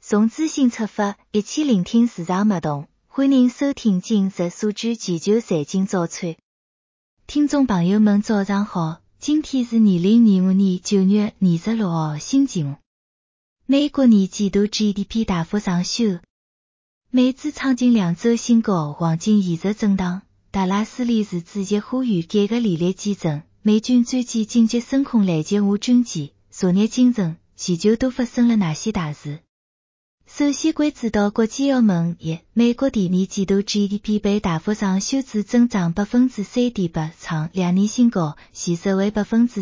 从资讯出发，一起聆听市场脉动。欢迎收听今日数据全球财经早餐。听众朋友们早上好，今天是2025年9月26号星期五。美国年季度 GDP 大幅上修，美指创近2周新高，黄金延续震荡。达拉斯联储主席呼吁改革利率机制，美军最近紧急升空来接无转机。昨日清晨，全球都发生了哪些大事？首先关注到国际澳门业，美国第二季度 GDP 被大幅上修至增长 3.8%， 创2年新高，前值为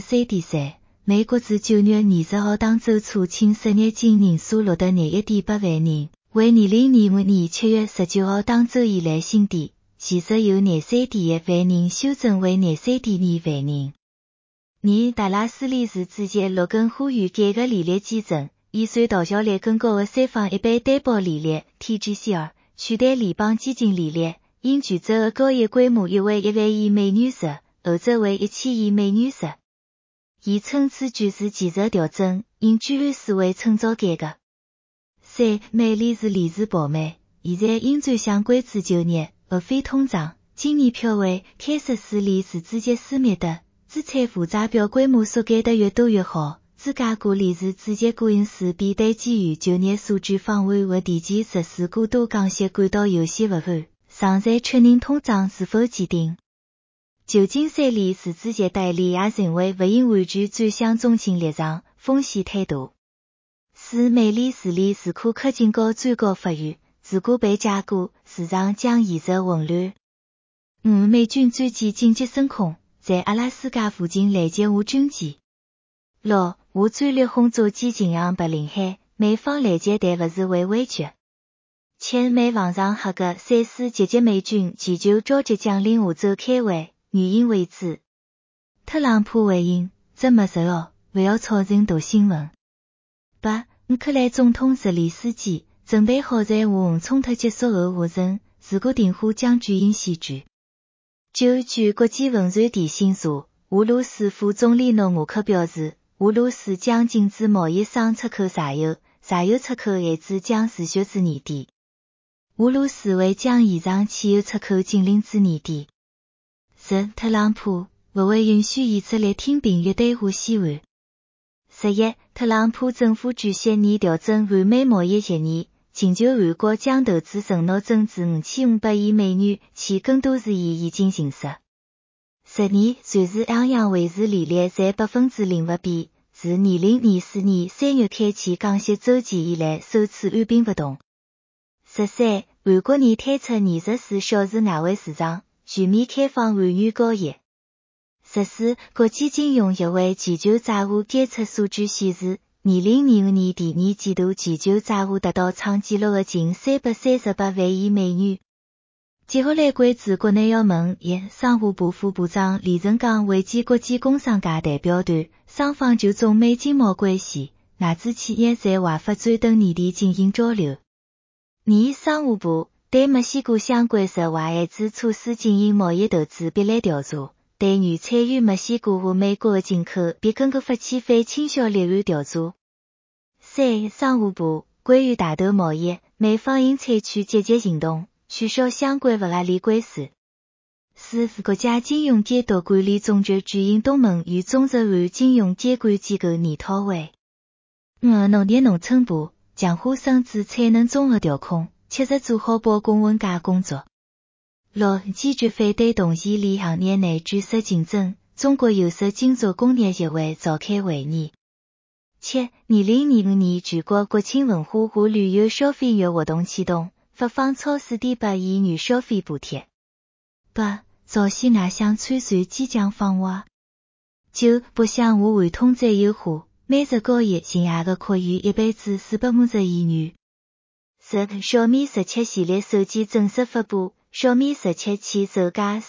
3.3%。美国自9月20号当周初请失业金人数录得21.8万人，为2025年7月19号当周以来新低，前值由23.1万人修正为23.2万人。达拉斯联储主席罗根呼吁改革利率机制，以算到效率更高的3方一般担保利率 TGCR 取代联邦基金利率，因全球的交易规模约为1万亿美元时，欧洲为1000亿美元时。以称此举是技术调整，因居安思危趁早改革。3. 美联储理事保密，现在应专项关注就业，而非通胀。今年票为堪萨斯联储主席施密德，资产负债表规模缩减得越多越好。芝加哥联储主席戈恩斯便对基于就业数据放缓和提前实施过多降息感到有些不安，尚在确认通胀是否坚定。旧金山联储主席戴利也认为不应完全转向中性立场，风险太大。4. 美联储联储库克警告最高法院，如果被解雇，市场将陷入混乱。5. 美军最近紧急升空，在阿拉斯加附近拦截无转机。6. 无战略轰炸机进向白令海，美方拦截但不是为威胁。7. 美防长黑格3次集结美军祈求召集将领下周开会，原因未知。特朗普回应，这没事哦，不要炒成大新闻。8. 乌克兰总统泽连斯基准备好在俄乌冲突结束后下任，如果停火将举行选举。9. 据国际vận船电信社，俄罗斯副总理诺瓦克表示，俄罗斯将禁止贸易商出口石油，石油出口限制将持续至年底。俄罗斯会将延长汽油出口禁令至年底。10. 特朗普不会允许以色列听凭绝对化西岸。11. 特朗普政府主席拟调整韩美贸易协议，请求韩国将投资承诺增至5500亿美元，且更多事宜已经形实。12. 瑞士央行维持利率在 0% 不变，自2024年3月开启降息周期以来首次按兵不动。13. 韩国拟推出24小时外汇市场，全面开放韩元交易。14. 国际金融协会全球债务监测数据显示，2025年第二季度全球债务达到创纪录的近338万亿美元。接下来关注国内要闻业，商务部副部长李成刚会见国际工商界代表团，双方就中美经贸关系、外资企业在华发展等议题进行交流。商务部对墨西哥相关涉外限制措施进行贸易投资比例调查，对原产于墨西哥和美国的进口别根据发起反倾销立案调查。3. 商务部关于大豆贸易，美方应采取积极行动，取消相关不合理关税。4. 国家金融监督管理总局举行东盟与中日韩金融监管机构研讨会。5. 农业农村部强化生质产能综合调控，切实做好保供稳价工作。6. 坚决反对同性恋行业内卷色竞争，中国有色金属工业协会召开会议。7. 2025年全国国庆文化和旅游消费月活动启动，发放超4.8亿元消费补贴。8. 朝鲜外相参选即将访华。9. 北向华为通胀优化，每日交易净额的扩余1倍至450亿元。10. 小米17系列手机正式发布，小米17起售价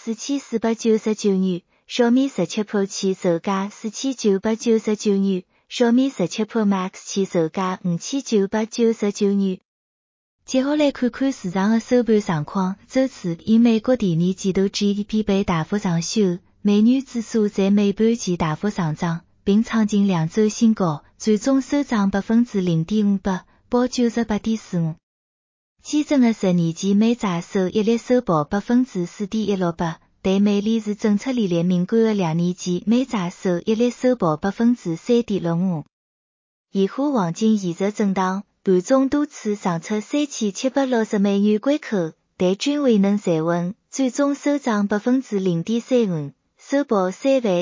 4499元，小米17 Pro 起售价4999元，小米17 Pro Max 起售价5999元。接下来看看市场的收盘状况。周四，因美国第二季度 GDP 被大幅上修，美元指数在美盘前大幅上涨，并创近2周新高，最终收涨 0.58%， 报 98.45。基准的12年美债收益率首报 4.168%， 对美利是政策利率敏感的2年期美债收益率首报 3.65%。盐湖黄金现实震荡，盘中多次上出$3760美关口，但均未能站稳，最终收涨 0.35%， 收报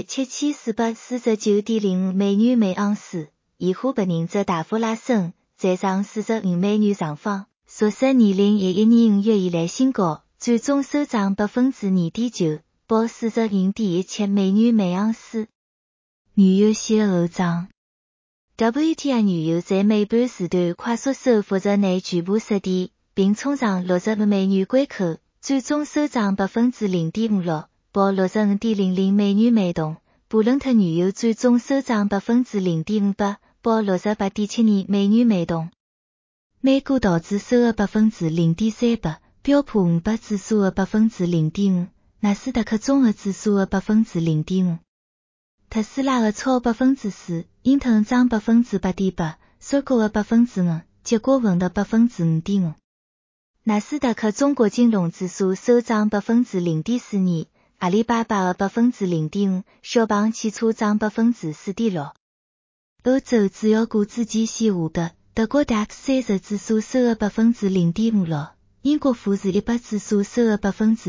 $37,449.05每盎司。盐湖白银则大幅拉升，站上$45上方，刷新2011年5月以来新高，最终收涨 2.9%， 报$40.17每盎司。原油先后涨。WTI 原油在尾盘时段快速收复日内局部失地，并冲上65美元关口，最终收涨 0.56%， 报65.00每桶。布伦特原油最终收涨 0.58%， 报68.72每桶。美股道指收的 0.38%， 标普500指数的 0.5%， 纳斯达克综合指数的 0.5%。特斯拉的超 4%， 英特尔涨 8.8%， 搜狗的 5%， 结果文的 5.5%。纳斯达克中国金融指数收涨 0.42%， 阿里巴巴的 0.5%， 小鹏汽车涨 4.6%。欧洲主要股指期现下的，德国 DAX 30指数收的 0.56%， 英国富时100指数收的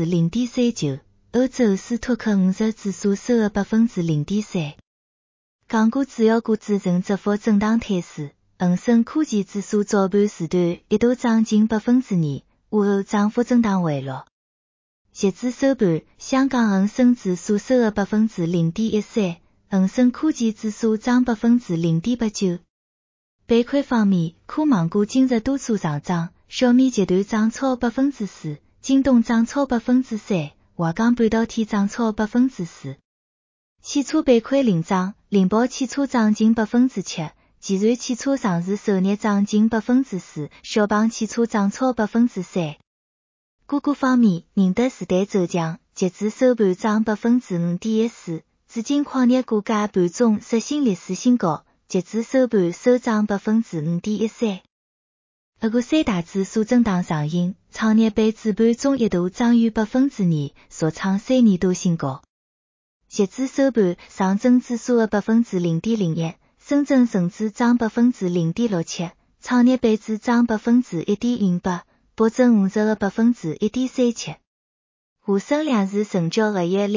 0.39%。欧洲斯托克50指数收的 0.3%。港股主要股指呈窄幅震荡态势，恒生科技指数早盘时段一度涨近 2%， 午后涨幅震荡回落。截至收盘，香港恒生指数收的 0.13%， 恒生科技指数涨 0.89%。板块方面，科网股今日多数上涨，小米集团涨超 4%， 京东涨超 3%。华港半导体涨超 4%。汽车板块领涨，灵宝汽车涨近 7%， 吉瑞汽车上市首日涨近 4%， 小鹏汽车涨超 3%。股股方面，宁德时代走强，截至收盘涨 5.14%， 紫金矿业股价盘中刷新历史新高，截至收盘收涨 5.13%。俄股三大指数震荡上行，创业板指盘中一度涨逾 2%， 刷创3年多新高。截至收盘，上证指数的 0.01%， 深圳成指涨 0.67%， 创业板指涨 1.08%， 沪深50的 1.37%。沪深两市成交额约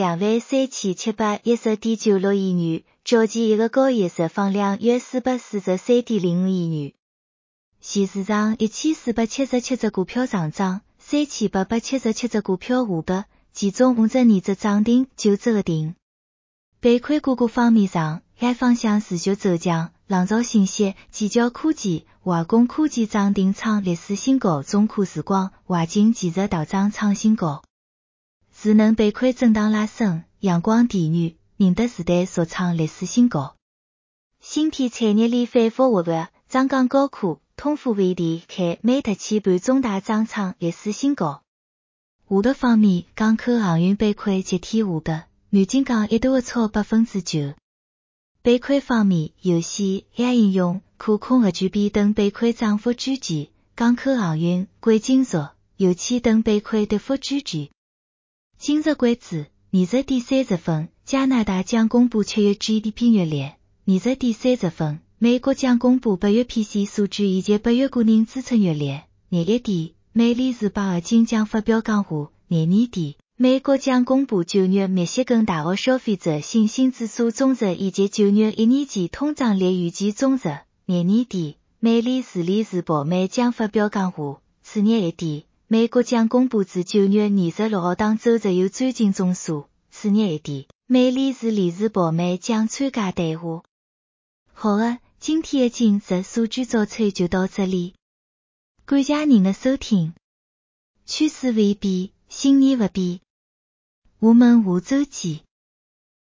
23710.96亿元，较前一个交易日放量约443.05亿元。现市场1477只股票上涨，3877只股票下跌，其中52只涨停，9只跌停。板块个股方面上，海方向持续走强，浪潮信息、犄角科技、华工科技涨停创历史新高，中科时光、华金继续大涨创新高。智能板块震荡拉升，阳光电源、宁德时代刷创历史新高。芯片产业链反复活跃，张江高科、通富微电、凯美特期盘中大涨创历史新高。下跌方面，港口航运板块集体下跌，南京港一度超 9%。板块方面，游戏、AI 应用、可控核聚变等板块涨幅居前，港口航运、贵金属、油气等板块跌幅居前。今日关注，20点30分，加拿大将公布7月 GDP 月率。20点30分，美国将公布8月 PC 数据以及8月个人支出月率。21点，美联储鲍尔金将发表讲话。22点，美国将公布9月密歇根大学消费者信心指数总值以及9月1年期通胀率预计总值。22点，美联储理事鲍曼将发表讲话。次日1点，美国将公布自9月26号当周石油钻井总数。次日1点，美联储理事鲍曼将参加对话。好的，今天的今日数据早餐就到这里。感谢您的收听。趋势未变，信念不变。我们下周见。